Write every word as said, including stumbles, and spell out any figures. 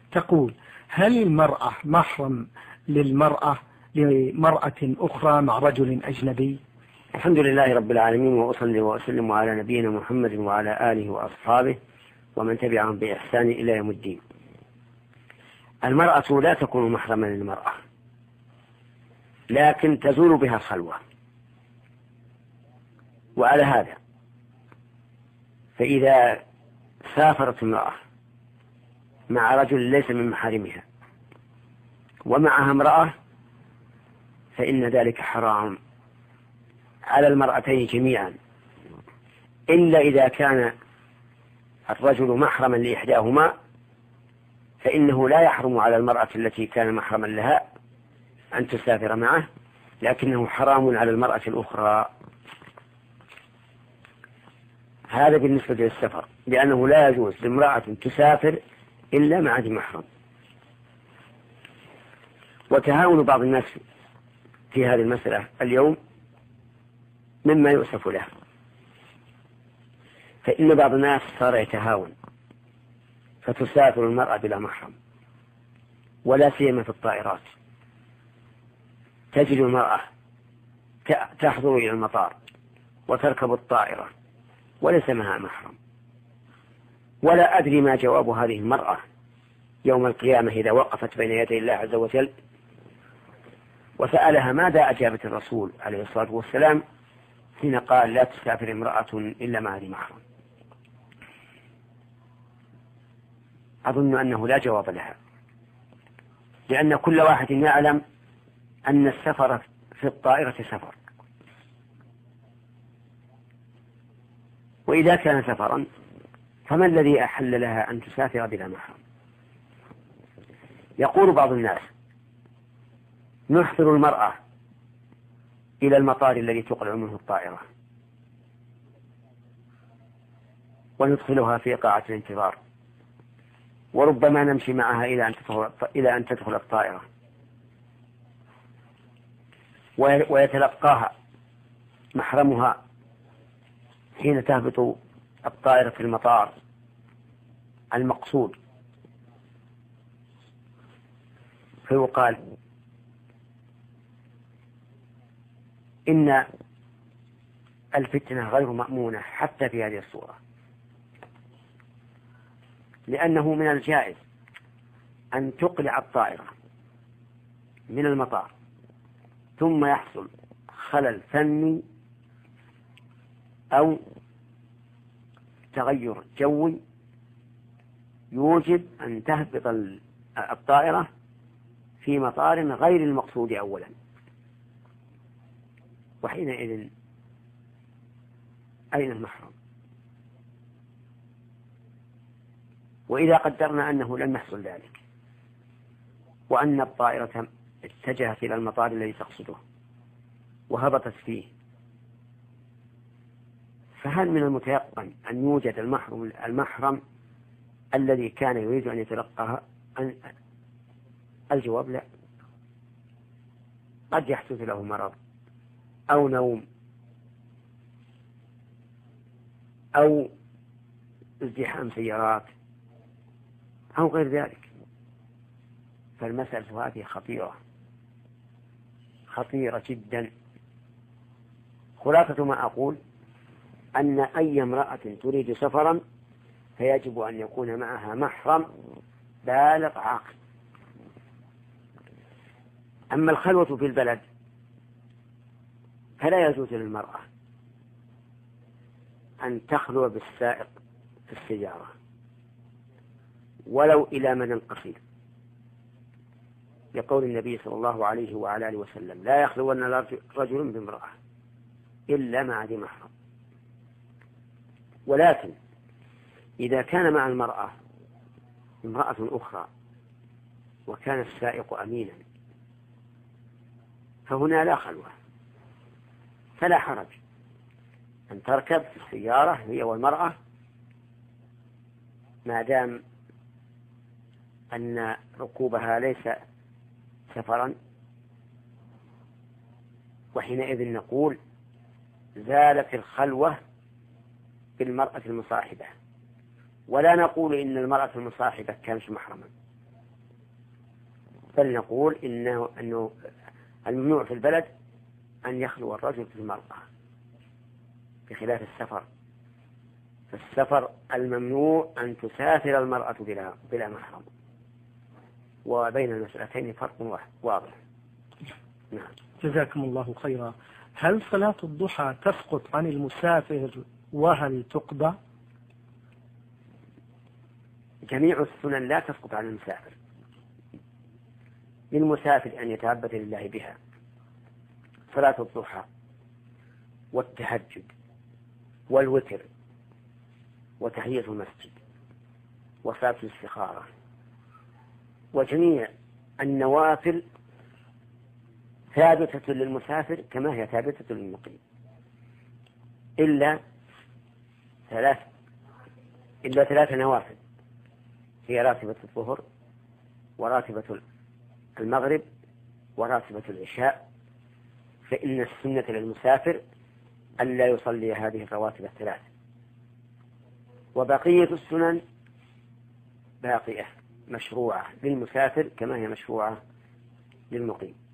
تقول: هل المرأة محرم للمرأة لمرأة أخرى مع رجل أجنبي؟ الحمد لله رب العالمين، وأصلي وأسلم على نبينا محمد وعلى آله وأصحابه ومن تبعهم بإحسان إلى يوم الدين. المرأة لا تكون محرما للمرأة، لكن تزول بها الخلوة. وعلى هذا فإذا سافرت امرأة مع رجل ليس من محارمها ومعها امرأة فإن ذلك حرام على المرأتين جميعا، إلا إذا كان الرجل محرما لإحداهما فإنه لا يحرم على المرأة التي كان محرما لها أن تسافر معه، لكنه حرام على المرأة الأخرى. هذا بالنسبة للسفر، لأنه لا يجوز لامرأة تسافر إلا مع ذي محرم. وتهاون بعض الناس في هذه المسألة اليوم مما يؤسف له، فإن بعض الناس صار يتهاون فتسافر المرأة بلا محرم، ولا سيما في الطائرات. تجد المرأة تحضر إلى المطار وتركب الطائرة وليس معها محرم، ولا أدري ما جواب هذه المرأة يوم القيامة إذا وقفت بين يدي الله عز وجل وسألها ماذا أجابت الرسول عليه الصلاة والسلام حين قال: لا تسافر امرأة إلا مع ذي محرم. أظن أنه لا جواب لها، لأن كل واحد يعلم أن السفر في الطائرة سفر، وإذا كان سفرا فما الذي أحل لها أن تسافر بلا محرم؟ يقول بعض الناس: نحضر المرأة إلى المطار الذي تقلع منه الطائرة وندخلها في قاعة الانتظار، وربما نمشي معها إلى أن تدخل إلى أن تدخل الطائرة، ويتلقاها محرمها حين تهبط الطائرة في المطار المقصود، فيقال إن الفتنة غير مأمونة حتى في هذه الصورة، لأنه من الجائز أن تقلع الطائرة من المطار ثم يحصل خلل فني أو تغير جوي يوجب أن تهبط الطائرة في مطار غير المقصود أولا، وحينئذ أين المحرم؟ وإذا قدرنا أنه لم يحصل ذلك وأن الطائرة اتجهت إلى المطار الذي تقصده وهبطت فيه، فهل من المتيقن أن يوجد المحرم, المحرم الذي كان يريد أن يتلقاها؟ الجواب لا. قد يحدث له مرض أو نوم أو ازدحام سيارات أو غير ذلك، فالمسألة هذه خطيرة خطيرة جدا. خلاصة ما أقول أن أي امرأة تريد سفرا فيجب أن يكون معها محرم بالغ عاقل. أما الخلوة في البلد فلا يجوز للمرأة أن تخلو بالسائق في السيارة ولو إلى مدى قصير، لقول النبي صلى الله عليه وعلى آله وسلم: لا يخلون رجل بامرأة إلا مع ذي محرم. ولكن إذا كان مع المرأة امرأة أخرى وكان السائق أمينا فهنا لا خلوة، فلا حرج أن تركب في السيارة هي والمرأة ما دام أن ركوبها ليس سفرا، وحينئذ نقول زالت الخلوة بالمرأة المصاحبة، ولا نقول إن المرأة المصاحبة كانت محرما، بل نقول إنه أنه الممنوع في البلد أن يخلو الرجل في المرأة بخلاف السفر. في السفر الممنوع أن تسافر المرأة بلا, بلا محرم، وبين المسألتين فرق واضح. نعم. جزاكم الله خيرا. هل صلاة الضحى تسقط عن المسافر وهل تقضى؟ جميع السنن لا تسقط عن المسافر. للمسافر أن يتعبد لله بها، صلاة الضحى والتهجد والوتر وتحية المسجد وصلاة الاستخارة وجميع النوافل ثابتة للمسافر كما هي ثابتة للمقيم، إلا ثلاث إلا ثلاث نوافل هي راتبة الظهر وراتبة المغرب وراتبة العشاء، فإن السنة للمسافر ألا يصلي هذه الرواتب الثلاث، وبقية السنن باقية مشروعة للمسافر كما هي مشروعة للمقيم.